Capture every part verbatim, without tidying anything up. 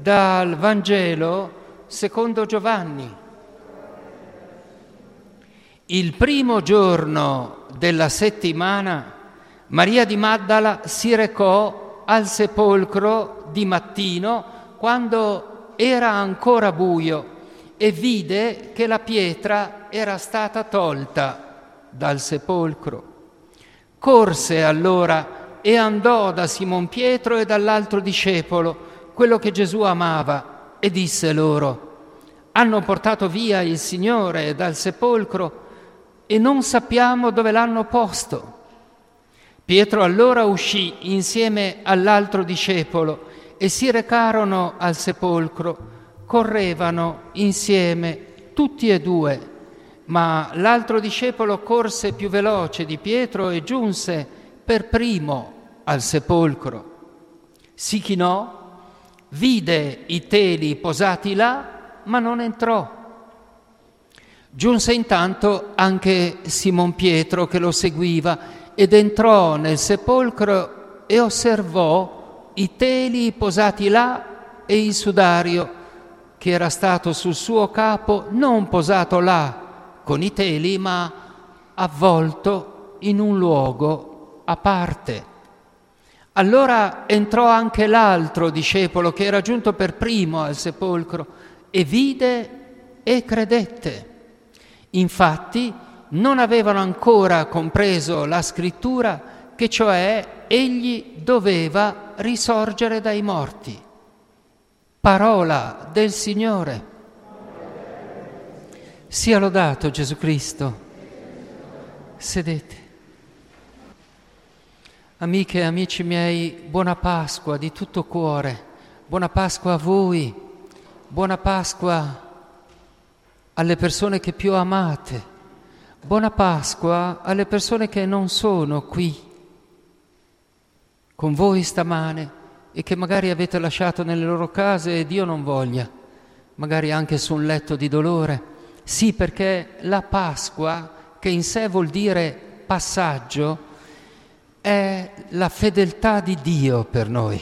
Dal Vangelo secondo Giovanni. Il primo giorno della settimana, Maria di Maddala si recò al sepolcro di mattino, quando era ancora buio, e vide che la pietra era stata tolta dal sepolcro. Corse allora e andò da Simon Pietro e dall'altro discepolo, quello che Gesù amava, e disse loro: hanno portato via il Signore dal sepolcro e non sappiamo dove l'hanno posto. Pietro allora uscì insieme all'altro discepolo e si recarono al sepolcro. Correvano insieme tutti e due, ma l'altro discepolo corse più veloce di Pietro e giunse per primo al sepolcro. Si chinò, vide i teli posati là, ma non entrò. Giunse intanto anche Simon Pietro, che lo seguiva, ed entrò nel sepolcro e osservò i teli posati là e il sudario che era stato sul suo capo, non posato là con i teli, ma avvolto in un luogo a parte. Allora entrò anche l'altro discepolo, che era giunto per primo al sepolcro, e vide e credette. Infatti non avevano ancora compreso la scrittura, che cioè egli doveva risorgere dai morti. Parola del Signore. Sia lodato Gesù Cristo. Sedete. Amiche e amici miei, buona Pasqua di tutto cuore, buona Pasqua a voi, buona Pasqua alle persone che più amate, buona Pasqua alle persone che non sono qui con voi stamane e che magari avete lasciato nelle loro case, e Dio non voglia, magari anche su un letto di dolore. Sì, perché la Pasqua, che in sé vuol dire passaggio, è la fedeltà di Dio per noi.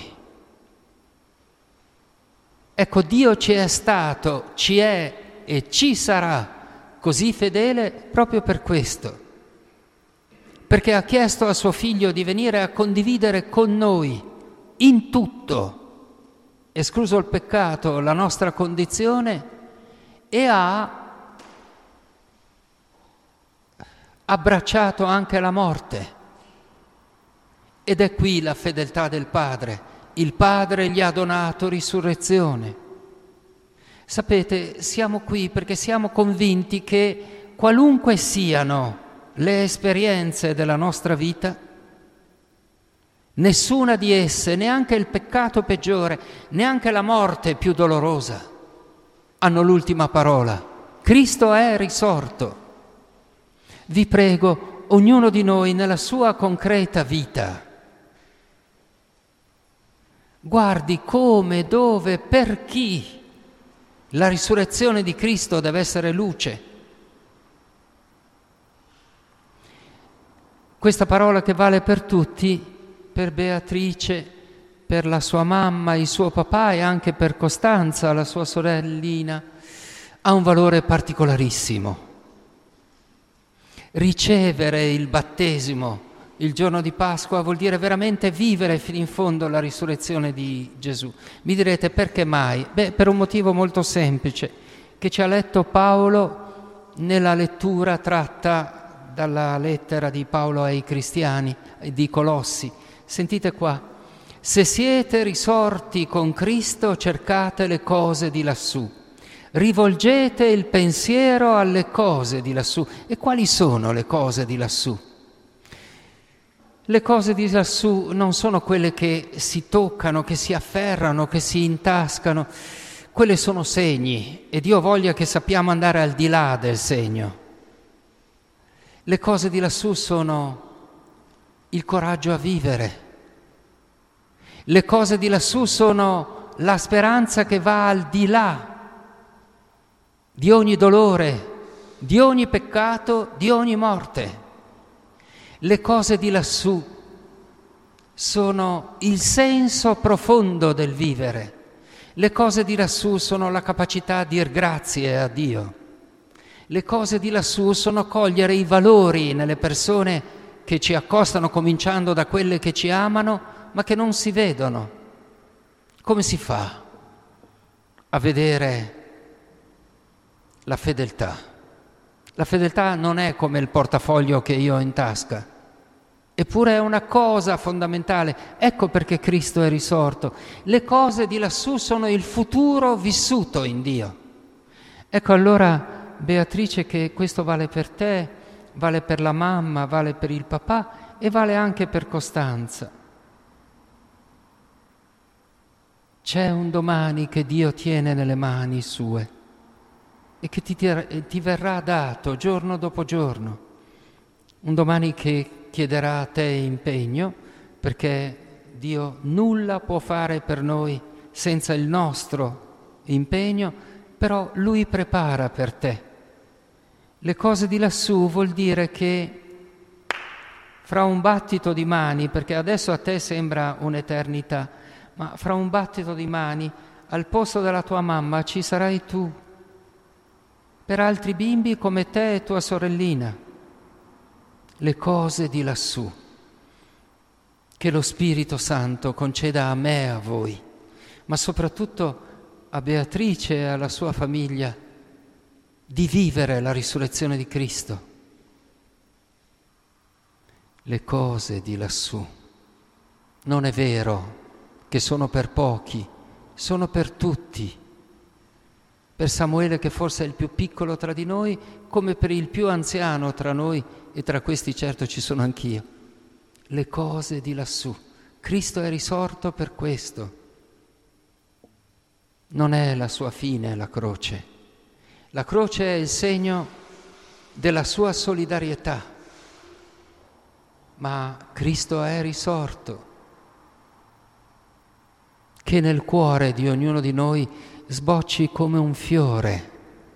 Ecco, Dio ci è stato, ci è e ci sarà così fedele proprio per questo, perché ha chiesto a suo Figlio di venire a condividere con noi in tutto, escluso il peccato, la nostra condizione, e ha abbracciato anche la morte. Ed è qui la fedeltà del Padre. Il Padre gli ha donato risurrezione. Sapete, siamo qui perché siamo convinti che qualunque siano le esperienze della nostra vita, nessuna di esse, neanche il peccato peggiore, neanche la morte più dolorosa, hanno l'ultima parola. Cristo è risorto. Vi prego, ognuno di noi nella sua concreta vita, guardi come, dove, per chi la risurrezione di Cristo deve essere luce. Questa parola che vale per tutti, per Beatrice, per la sua mamma, il suo papà e anche per Costanza, la sua sorellina, ha un valore particolarissimo. Ricevere il battesimo il giorno di Pasqua vuol dire veramente vivere fino in fondo la risurrezione di Gesù. Mi direte, perché mai? Beh, per un motivo molto semplice, che ci ha letto Paolo nella lettura tratta dalla lettera di Paolo ai cristiani, di Colossi. Sentite qua: se siete risorti con Cristo, cercate le cose di lassù, rivolgete il pensiero alle cose di lassù. E quali sono le cose di lassù? Le cose di lassù non sono quelle che si toccano, che si afferrano, che si intascano. Quelle sono segni, e Dio voglia che sappiamo andare al di là del segno. Le cose di lassù sono il coraggio a vivere. Le cose di lassù sono la speranza che va al di là di ogni dolore, di ogni peccato, di ogni morte. Le cose di lassù sono il senso profondo del vivere, Le cose di lassù sono la capacità di dir grazie a Dio. Le cose di lassù sono cogliere i valori nelle persone che ci accostano, cominciando da quelle che ci amano, ma che non si vedono. Come si fa a vedere la fedeltà? La fedeltà non è come il portafoglio che io ho in tasca, eppure è una cosa fondamentale. Ecco perché Cristo è risorto. Le cose di lassù sono il futuro vissuto in Dio. Ecco allora, Beatrice, che questo vale per te, vale per la mamma, vale per il papà e vale anche per Costanza. C'è un domani che Dio tiene nelle mani sue e che ti, ti verrà dato giorno dopo giorno. Un domani che chiederà a te impegno, perché Dio nulla può fare per noi senza il nostro impegno, però Lui prepara per te. Le cose di lassù vuol dire che fra un battito di mani, perché adesso a te sembra un'eternità, ma fra un battito di mani al posto della tua mamma ci sarai tu, per altri bimbi come te e tua sorellina. Le cose di lassù, che lo Spirito Santo conceda a me e a voi, ma soprattutto a Beatrice e alla sua famiglia, di vivere la risurrezione di Cristo. Le cose di lassù non è vero che sono per pochi, sono per tutti. Per Samuele, che forse è il più piccolo tra di noi, come per il più anziano tra noi, e tra questi certo ci sono anch'io. Le cose di lassù. Cristo è risorto per questo. Non è la sua fine la croce. La croce è il segno della sua solidarietà. Ma Cristo è risorto. Che nel cuore di ognuno di noi sbocci come un fiore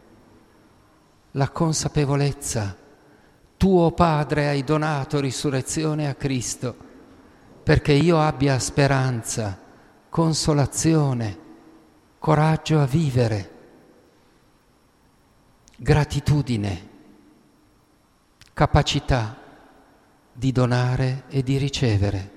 la consapevolezza: tuo Padre hai donato risurrezione a Cristo perché io abbia speranza, consolazione, coraggio a vivere, gratitudine, capacità di donare e di ricevere.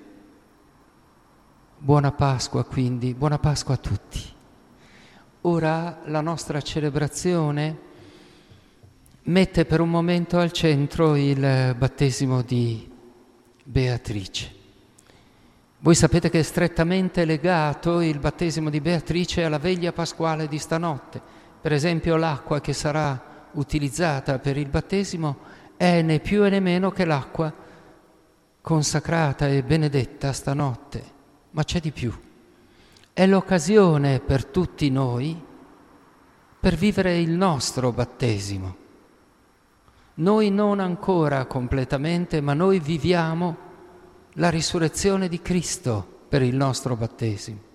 Buona Pasqua quindi, buona Pasqua a tutti. Ora la nostra celebrazione mette per un momento al centro il battesimo di Beatrice. Voi sapete che è strettamente legato il battesimo di Beatrice alla veglia pasquale di stanotte. Per esempio l'acqua che sarà utilizzata per il battesimo è né più e né meno che l'acqua consacrata e benedetta stanotte. Ma c'è di più. È l'occasione per tutti noi per vivere il nostro battesimo. Noi non ancora completamente, ma noi viviamo la risurrezione di Cristo per il nostro battesimo.